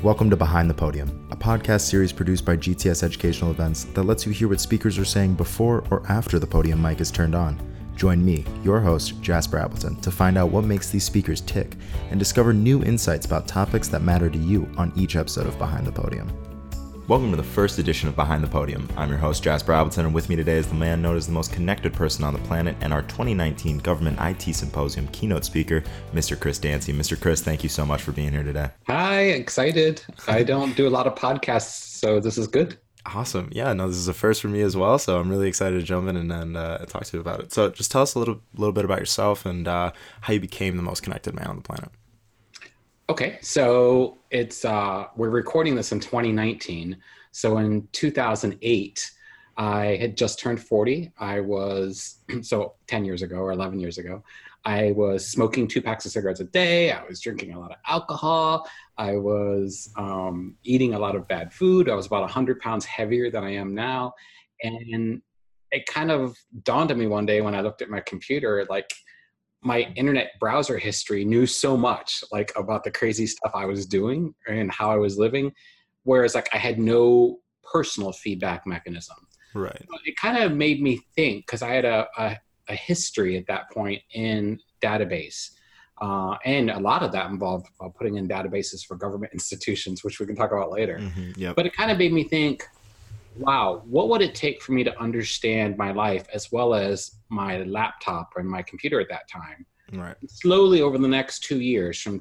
Welcome to Behind the Podium, a podcast series produced by GTS Educational Events that lets you hear what speakers are saying before or after the podium mic is turned on. Join me, your host, Jasper Appleton, to find out what makes these speakers tick and discover new insights about topics that matter to you on each episode of Behind the Podium. Welcome to the first edition of Behind the Podium. I'm your host, Jasper Appleton, and with me today is the man known as the most connected person on the planet and our 2019 Government IT Symposium keynote speaker, Mr. Chris Dancy. Mr. Chris, thank you so much for being here today. Hi, excited. I don't do a lot of podcasts, so this is good. Awesome. Yeah, no, this is a first for me as well, so I'm really excited to jump in and talk to you about it. So just tell us a little bit about yourself and how you became the most connected man on the planet. Okay, so it's we're recording this in 2019. So in 2008, I had just turned 40. I was, so 10 years ago or 11 years ago, I was smoking 2 packs of cigarettes a day. I was drinking a lot of alcohol. I was eating a lot of bad food. I was about 100 pounds heavier than I am now. And it kind of dawned on me one day when I looked at my computer, like, my internet browser history knew so much like about the crazy stuff I was doing and how I was living, whereas like I had no personal feedback mechanism. Right. But it kind of made me think, because I had a history at that point in database, and a lot of that involved putting in databases for government institutions, which we can talk about later. Mm-hmm. Yep. But it kind of made me think, wow, what would it take for me to understand my life as well as my laptop and my computer at that time? Right. Slowly over the next 2 years, from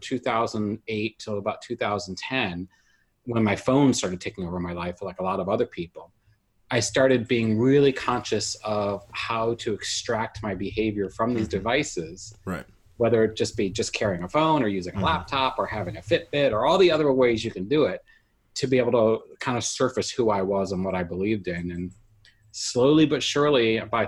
2008 till about 2010, when my phone started taking over my life, like a lot of other people, I started being really conscious of how to extract my behavior from these devices. Right. Whether it just be just carrying a phone or using a laptop or having a Fitbit or all the other ways you can do it, to be able to kind of surface who I was and what I believed in. And slowly but surely, by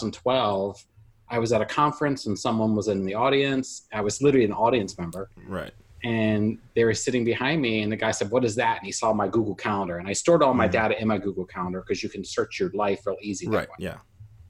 2012, I was at a conference and someone was in the audience. I was literally an audience member. Right. And they were sitting behind me, and the guy said, "What is that?" And he saw my Google Calendar. And I stored all my data in my Google Calendar because you can search your life real easy that way. Yeah.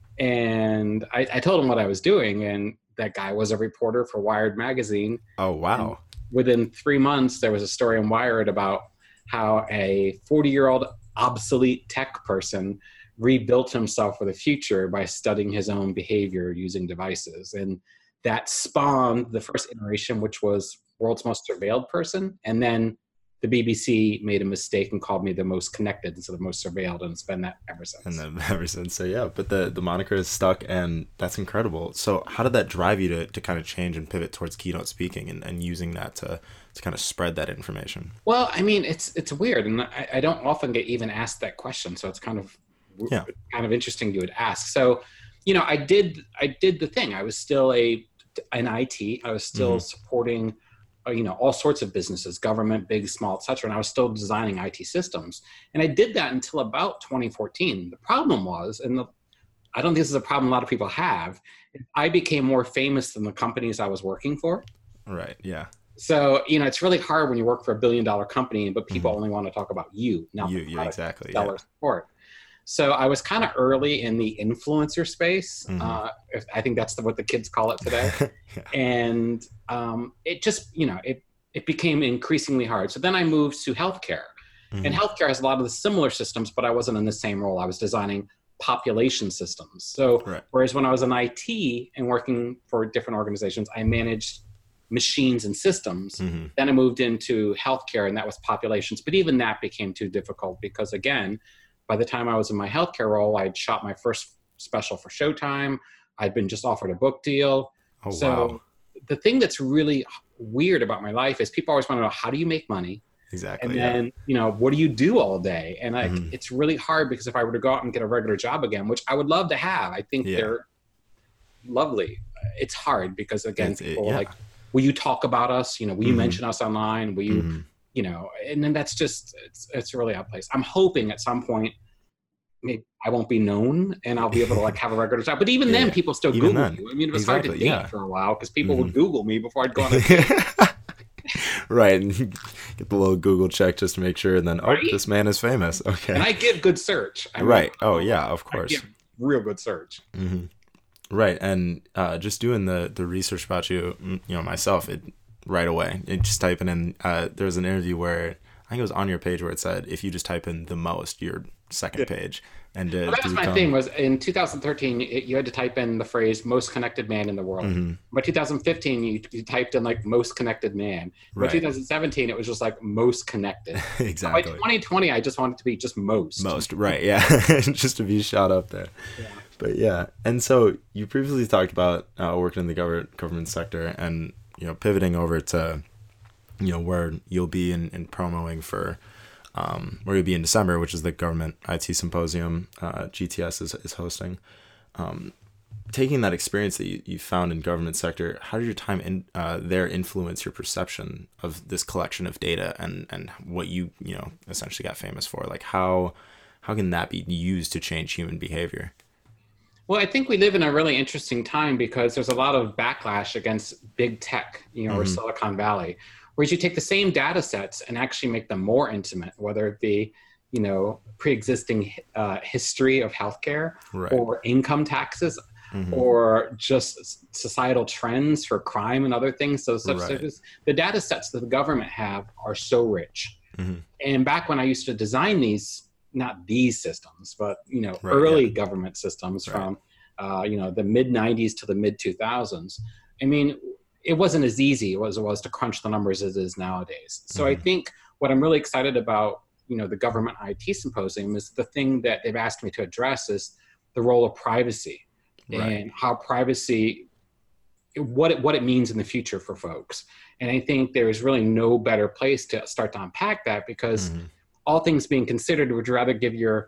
And I told him what I was doing, and that guy was a reporter for Wired magazine. Oh, wow. And within 3 months, there was a story in Wired about how a 40-year-old obsolete tech person rebuilt himself for the future by studying his own behavior using devices. And that spawned the first iteration, which was world's most surveilled person. And then the BBC made a mistake and called me the most connected instead of most surveilled, and it's been that ever since. And then ever since. So yeah, but the moniker is stuck, and that's incredible. So how did that drive you to kind of change and pivot towards keynote speaking and using that to kind of spread that information? Well, I mean, it's weird, and I don't often get even asked that question, so it's kind of interesting you would ask. So, I did the thing. I was still in IT. I was still supporting all sorts of businesses, government, big, small, etc. And I was still designing IT systems. And I did that until about 2014. The problem was, I don't think this is a problem a lot of people have, I became more famous than the companies I was working for. Right, yeah. So, it's really hard when you work for a $1 billion company, but people only want to talk about you, not you exactly, seller support. So I was kind of early in the influencer space. I think that's what the kids call it today. Yeah. And it just, it became increasingly hard. So then I moved to healthcare. And healthcare has a lot of the similar systems, but I wasn't in the same role. I was designing population systems. So whereas when I was in IT and working for different organizations, I managed machines and systems. Then I moved into healthcare, and that was populations. But even that became too difficult because, again, by the time I was in my healthcare role, I'd shot my first special for Showtime. I'd been just offered a book deal. Oh, so wow. The thing that's really weird about my life is people always want to know, how do you make money? Exactly. And then, what do you do all day? And it's really hard, because if I were to go out and get a regular job again, which I would love to have, I think they're lovely. It's hard because, again, people are like, will you talk about us? Will you mention us online? Will you, and then that's just, it's a really odd place. I'm hoping at some point, maybe I won't be known and I'll be able to like have a regular job. But even then, people still Google you. I mean, it was hard to date for a while because people would Google me before I'd go on a date. Right. And get the little Google check just to make sure. And then, this man is famous. Okay. And I give good search. Oh, yeah, of course. I give real good search. Right. And just doing the research about you, myself, right away, just typing in, there was an interview where think it was on your page where it said, if you just type in the most, your second page. And well, that was my thing, was in 2013, you had to type in the phrase most connected man in the world. By 2015, you typed in like most connected man. By 2017, it was just like most connected. Exactly. By 2020, I just wanted it to be just most. Most, right. Yeah. Just to be shot up there. Yeah. But yeah. And so you previously talked about working in the government sector and, pivoting over to, where you'll be in promoing for, where you'll be in December, which is the Government IT Symposium GTS is hosting. Taking that experience that you found in government sector, how did your time there influence your perception of this collection of data and what you essentially got famous for? Like how can that be used to change human behavior? Well, I think we live in a really interesting time because there's a lot of backlash against big tech, or Silicon Valley. Whereas you take the same data sets and actually make them more intimate, whether it be, pre-existing history of healthcare or income taxes or just societal trends for crime and other things. So the data sets that the government have are so rich. And back when I used to design these, not these systems, but, early government systems from, the mid 90s to the mid 2000s, I mean, it wasn't as easy as it was to crunch the numbers as it is nowadays. So I think what I'm really excited about, the Government IT Symposium is the thing that they've asked me to address is the role of privacy and how privacy, what it means in the future for folks. And I think there is really no better place to start to unpack that because all things being considered, would you rather give your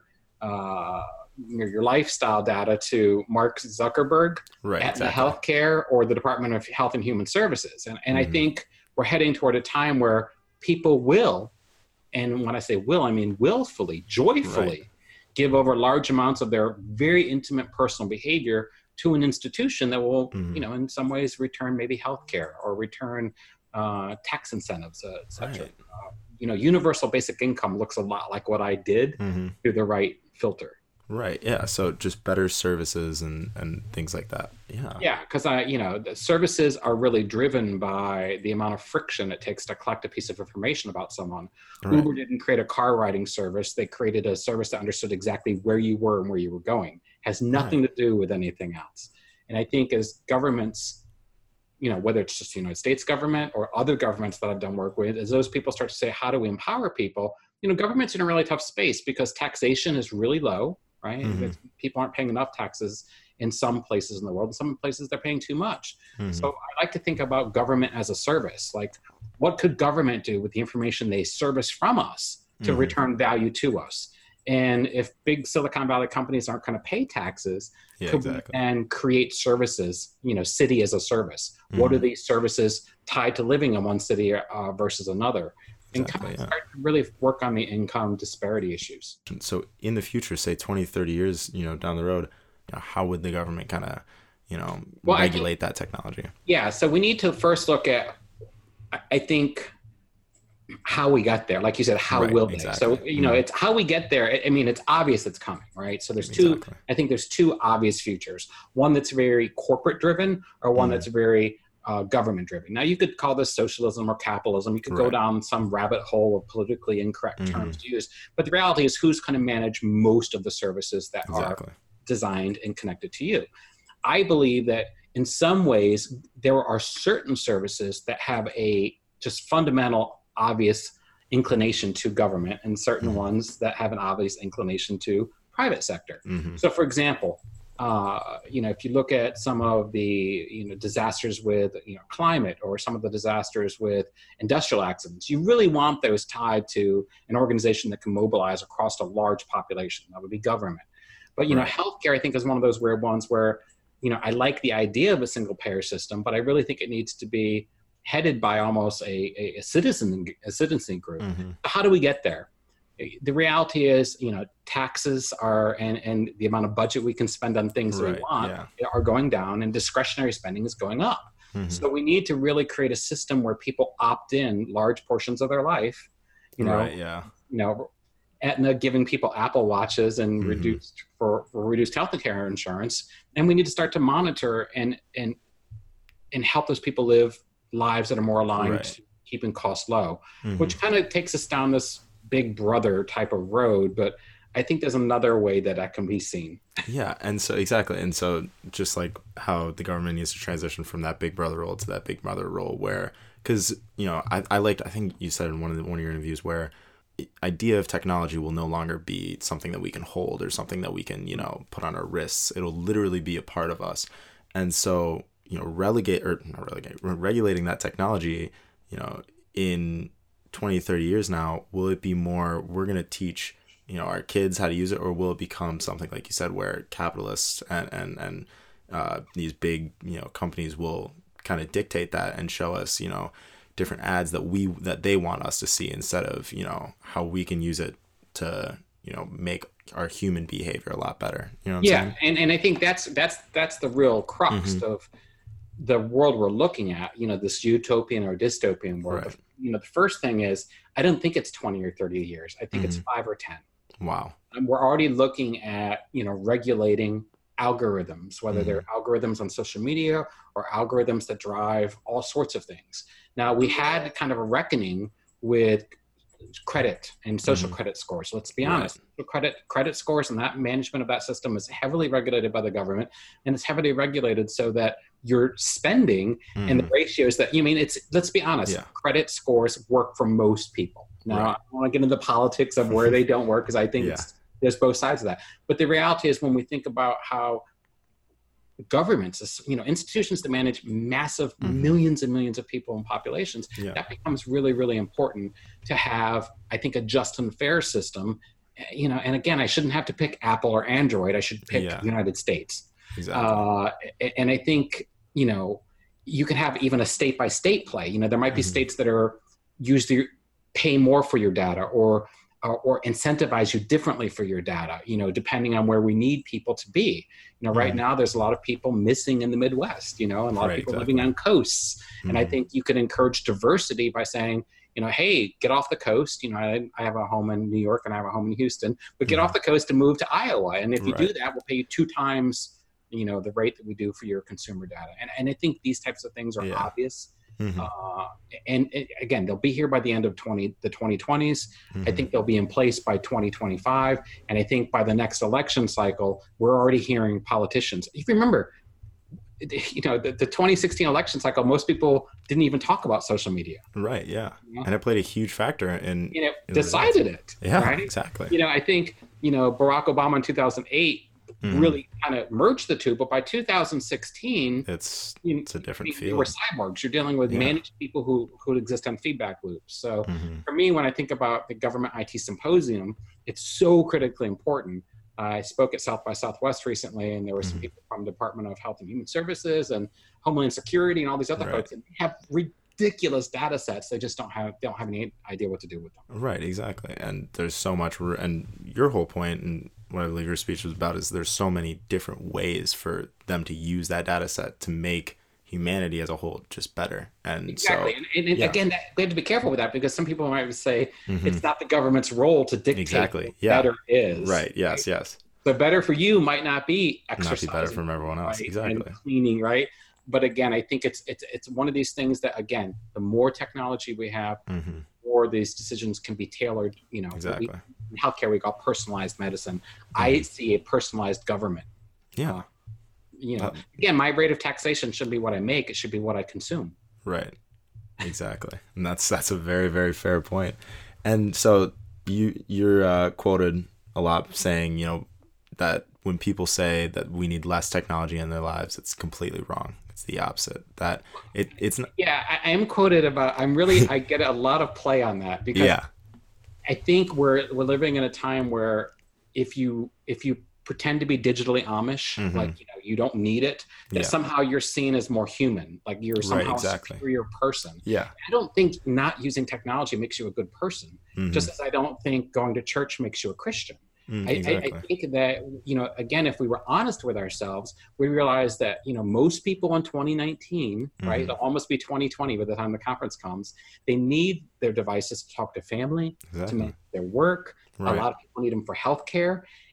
lifestyle data to Mark Zuckerberg at the healthcare or the Department of Health and Human Services? And I think we're heading toward a time where people will, and when I say will, I mean willfully, joyfully give over large amounts of their very intimate personal behavior to an institution that will, in some ways return maybe healthcare or return tax incentives, et cetera. Universal basic income looks a lot like what I did through the right filter. Right. Yeah. So just better services and things like that. Yeah. Yeah. Because the services are really driven by the amount of friction it takes to collect a piece of information about someone. Uber didn't create a car riding service. They created a service that understood exactly where you were and where you were going. Has nothing to do with anything else. And I think as governments, whether it's just the United States government or other governments that I've done work with, as those people start to say, how do we empower people? Government's in a really tough space because taxation is really low. Right? People aren't paying enough taxes in some places in the world. In some places they're paying too much. So I like to think about government as a service. Like, what could government do with the information they service from us to return value to us? And if big Silicon Valley companies aren't going to pay taxes, and create services, city as a service. What are these services tied to living in one city versus another? And start to really work on the income disparity issues. So in the future, say 20, 30 years, down the road, how would the government kind of, regulate that technology? Yeah. So we need to first look at, I think, how we got there. Like you said, how will they? So, it's how we get there. I mean, it's obvious it's coming, right? So there's I think there's two obvious futures. One that's very corporate driven or one that's very government driven. Now you could call this socialism or capitalism. You could go down some rabbit hole of politically incorrect terms to use. But the reality is who's going to manage most of the services that are designed and connected to you. I believe that in some ways there are certain services that have a just fundamental, obvious inclination to government and certain ones that have an obvious inclination to private sector. So for example, if you look at some of the disasters with climate or some of the disasters with industrial accidents, you really want those tied to an organization that can mobilize across a large population. That would be government. But healthcare, I think, is one of those weird ones where I like the idea of a single payer system, but I really think it needs to be headed by almost a citizen group. How do we get there? The reality is, taxes are and the amount of budget we can spend on things that we want are going down, and discretionary spending is going up. So we need to really create a system where people opt in large portions of their life. Aetna giving people Apple Watches and reduced health care insurance, and we need to start to monitor and help those people live lives that are more aligned keeping costs low, Mm-hmm. which kind of takes us down this big brother type of road. But I think there's another way that can be seen. Yeah, and so exactly, and so just like how the government needs to transition from that big brother role to that big mother role, where, because I think you said in one of your interviews where idea of technology will no longer be something that we can hold or something that we can put on our wrists. It'll literally be a part of us, and so regulating that technology, in 20, 30 years now, will it be more we're going to teach our kids how to use it, or will it become something like you said where capitalists and these big companies will kind of dictate that and show us different ads that they want us to see, instead of how we can use it to make our human behavior a lot better. And I think that's the real crux of the world we're looking at, this utopian or dystopian world. Right. The first thing is, I don't think it's 20 or 30 years. I think it's 5 or 10. Wow. And we're already looking at, regulating algorithms, whether they're algorithms on social media or algorithms that drive all sorts of things. Now, we had kind of a reckoning with credit and social credit scores. Let's be honest. Credit scores and that management of that system is heavily regulated by the government, and it's heavily regulated so that your spending and the ratios that let's be honest, credit scores work for most people. Now, I don't want to get into the politics of where they don't work, because I think there's both sides of that. But the reality is, when we think about how governments, institutions that manage massive millions and millions of people and populations, that becomes really, really important to have, I think, a just and fair system. And again, I shouldn't have to pick Apple or Android. I should pick the United States. Exactly. And I think, you can have even a state by state play. There might be states that are usually pay more for your data or incentivize you differently for your data, depending on where we need people to be. Right now there's a lot of people missing in the Midwest, and a lot of people living on coasts. And I think you could encourage diversity by saying, hey, get off the coast. I have a home in New York and I have a home in Houston, but get off the coast and move to Iowa. And if you do that, we'll pay you 2 times, the rate that we do for your consumer data. And I think these types of things are obvious. Again, they'll be here by the end of the 2020s. I think they'll be in place by 2025. And I think by the next election cycle, we're already hearing politicians. If you remember, the 2016 election cycle, most people didn't even talk about social media. Right. Yeah. And it played a huge factor in decided it. Yeah, right? Exactly. I think, Barack Obama in 2008 really kind of merged the two, but by 2016, it's a different field. You were cyborgs. You're dealing with managed people who exist on feedback loops. So for me, when I think about the Government IT Symposium, it's so critically important. I spoke at South by Southwest recently, and there were some people from the Department of Health and Human Services and Homeland Security and all these other folks, and they have ridiculous data sets. They just don't have any idea what to do with them. Right, exactly. And there's so much, and your whole point, and what I believe your speech was about, is there's so many different ways for them to use that data set to make humanity as a whole just better. And exactly. So, and again, we have to be careful with that, because some people might say it's not the government's role to dictate what better is. Right. Yes. Right? Yes. So better for you might not be exercising. Not be better from everyone else. Right? Exactly. And cleaning, right? But again, I think it's one of these things that, again, the more technology we have, the more these decisions can be tailored. Exactly. In healthcare, we call personalized medicine. I see a personalized government. Yeah. Again, my rate of taxation shouldn't be what I make; it should be what I consume. Right. Exactly. And that's a very, very fair point. And so you're quoted a lot saying, that when people say that we need less technology in their lives, it's completely wrong. It's the opposite. That it's not. Yeah, I am quoted about. I get a lot of play on that, because I think we're living in a time where if you pretend to be digitally Amish, like you don't need it, that somehow you're seen as more human, like you're somehow a superior person. Yeah, I don't think not using technology makes you a good person, just as I don't think going to church makes you a Christian. I think that, again, if we were honest with ourselves, we realize that, most people in 2019, right, it'll almost be 2020 by the time the conference comes, they need their devices to talk to family, to make their work. Right. A lot of people need them for healthcare.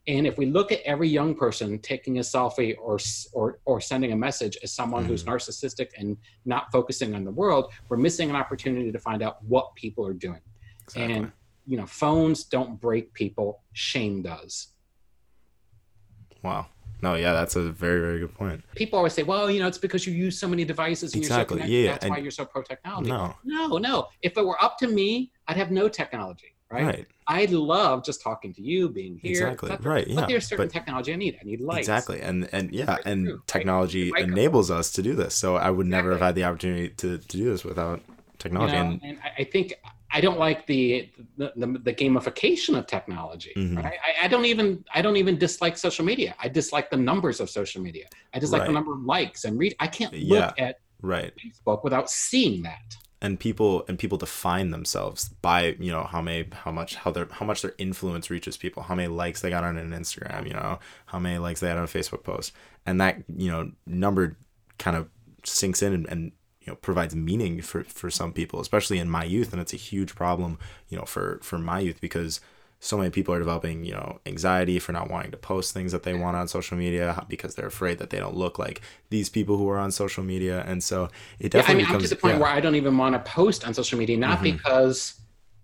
And if we look at every young person taking a selfie or sending a message as someone who's narcissistic and not focusing on the world, we're missing an opportunity to find out what people are doing. Exactly. And, you know, phones don't break people, shame does. Wow. No, yeah, that's a very, very good point. People always say, well, you know, it's because you use so many devices and you're so connected. That's why you're so pro-technology. No. If it were up to me, I'd have no technology, right? I love just talking to you, being here. Exactly, right, yeah. But there's certain technology I need. I need lights. Exactly, and technology enables us to do this. So I would never have had the opportunity to do this without technology. You know, and I think I don't like the gamification of technology. Right? I don't even dislike social media. I dislike the numbers of social media. I dislike the number of likes and read. I can't look at Facebook without seeing that. And people define themselves by, you know, how much their influence reaches people, how many likes they got on an Instagram, you know, how many likes they had on a Facebook post, and that, you know, number kind of sinks in and you know, provides meaning for some people, especially in my youth. And it's a huge problem, you know, for my youth, because so many people are developing, you know, anxiety for not wanting to post things that they want on social media because they're afraid that they don't look like these people who are on social media. And so it definitely I'm to the point where I don't even want to post on social media, not because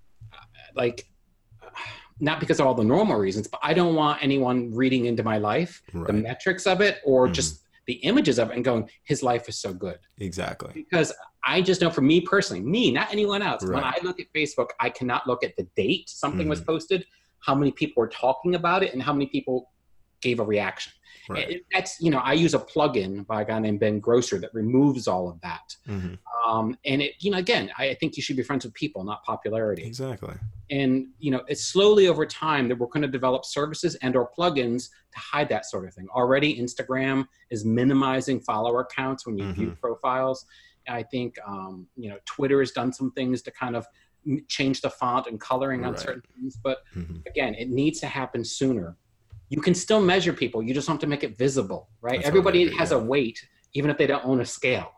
not because of all the normal reasons, but I don't want anyone reading into my life, the metrics of it, or just the images of it and going, his life is so good. Exactly. Because I just know, for me personally, not anyone else, when I look at Facebook, I cannot look at the date something was posted, how many people were talking about it, and how many people gave a reaction. That's, you know, I use a plugin by a guy named Ben Grosser that removes all of that. And it, you know, again, I think you should be friends with people, not popularity. Exactly. And, you know, it's slowly over time that we're going to develop services and or plugins to hide that sort of thing. Already, Instagram is minimizing follower counts when you view profiles. I think, you know, Twitter has done some things to kind of change the font and coloring on certain things. But again, it needs to happen sooner. You can still measure people. You just have to make it visible, right? That's everybody has a weight, even if they don't own a scale.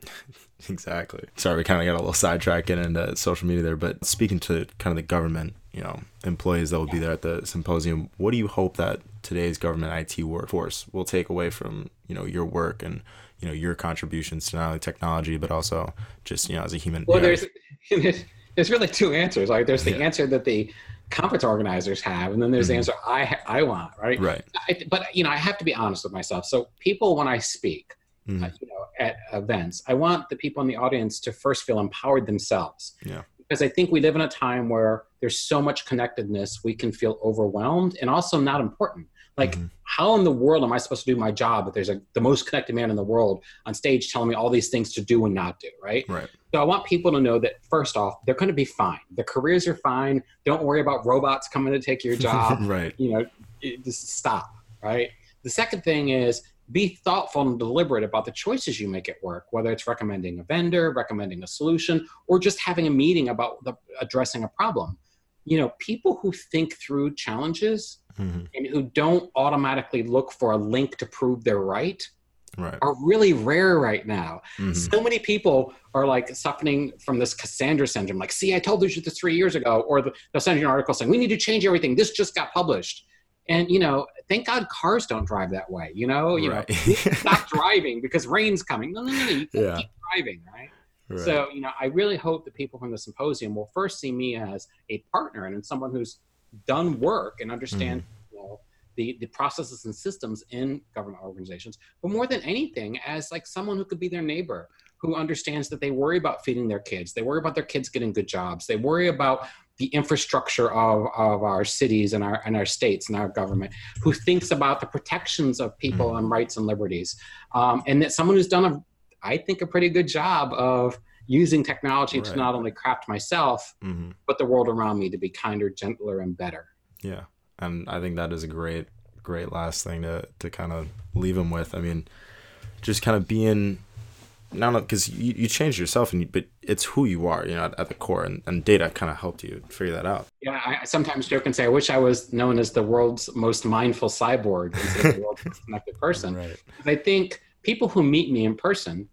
Exactly. Sorry, we kind of got a little sidetracked into social media there, but speaking to kind of the government, you know, employees that will be there at the symposium, what do you hope that today's government IT workforce will take away from, you know, your work and, you know, your contributions to not only technology, but also just, you know, as a human being? Well, there's really two answers. Like, there's the answer that the conference organizers have, and then there's the answer I want, right? But, you know, I have to be honest with myself. So people, when I speak, you know, at events, I want the people in the audience to first feel empowered themselves. Because I think we live in a time where there's so much connectedness, we can feel overwhelmed and also not important. Like, how in the world am I supposed to do my job if there's the most connected man in the world on stage telling me all these things to do and not do, right? So I want people to know that, first off, they're going to be fine. Their careers are fine. Don't worry about robots coming to take your job. You know, just stop, right? The second thing is, be thoughtful and deliberate about the choices you make at work, whether it's recommending a vendor, recommending a solution, or just having a meeting about addressing a problem. You know, people who think through challenges and who don't automatically look for a link to prove they're right are really rare right now. So many people are like suffering from this Cassandra syndrome. Like, see, I told you this 3 years ago, or they'll send you an article saying, we need to change everything. This just got published. And, you know, thank God cars don't drive that way. You know, stop driving because rain's coming. No, you can keep driving, right? So, you know, I really hope that people from the symposium will first see me as a partner and someone who's done work and understand, you know, the processes and systems in government organizations, but more than anything, as like someone who could be their neighbor, who understands that they worry about feeding their kids, they worry about their kids getting good jobs, they worry about the infrastructure of our cities and our states and our government, who thinks about the protections of people and rights and liberties, and that someone who's done I think a pretty good job of using technology to not only craft myself, but the world around me to be kinder, gentler, and better. Yeah. And I think that is a great last thing to kind of leave them with. I mean, just kind of being, not because you changed yourself, but it's who you are, you know, at the core, and data kind of helped you figure that out. Yeah, I sometimes joke and say, I wish I was known as the world's most mindful cyborg instead of the world's most connected person. I think people who meet me in person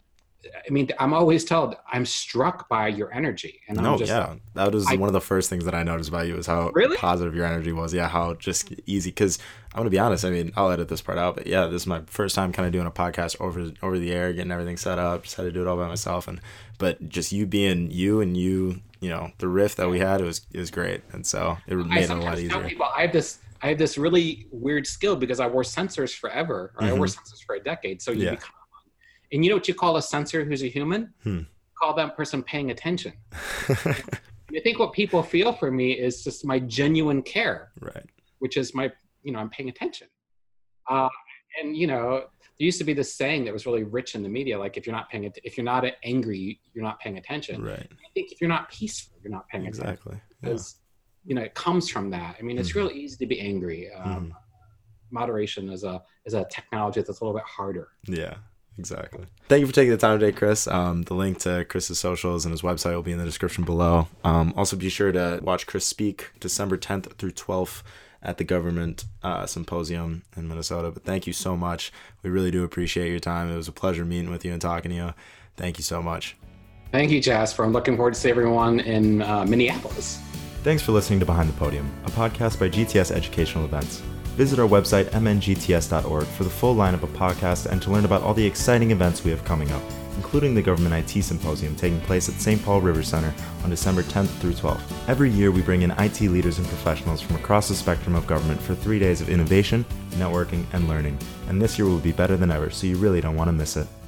I mean, I'm always told I'm struck by your energy, and I'm just that was one of the first things that I noticed about you is how really positive your energy was. Yeah, how just easy. Because I'm gonna be honest. I mean, I'll edit this part out, but yeah, this is my first time kind of doing a podcast over the air, getting everything set up. Just had to do it all by myself, but just you being you and you know, the riff that we had, it was great, and so it made it a lot easier. Tell people I have this really weird skill because I wore sensors forever, or I wore sensors for a decade. So you become. And you know what you call a sensor who's a human? Call that person paying attention. I think what people feel for me is just my genuine care, right? Which is I'm paying attention. And there used to be this saying that was really rich in the media, like if you're not angry, you're not paying attention. Right. I think if you're not peaceful, you're not paying attention. Exactly. Because it comes from that. I mean, it's really easy to be angry. Moderation is a technology that's a little bit harder. Yeah. Exactly. Thank you for taking the time today, Chris. The link to Chris's socials and his website will be in the description below. Also, be sure to watch Chris speak December 10th through 12th at the Government Symposium in Minnesota. But thank you so much. We really do appreciate your time. It was a pleasure meeting with you and talking to you. Thank you so much. Thank you, Jasper. I'm looking forward to seeing everyone in Minneapolis. Thanks for listening to Behind the Podium, a podcast by GTS Educational Events. Visit our website, mngts.org, for the full lineup of podcasts and to learn about all the exciting events we have coming up, including the Government IT Symposium taking place at St. Paul River Center on December 10th through 12th. Every year, we bring in IT leaders and professionals from across the spectrum of government for 3 days of innovation, networking, and learning. And this year will be better than ever, so you really don't want to miss it.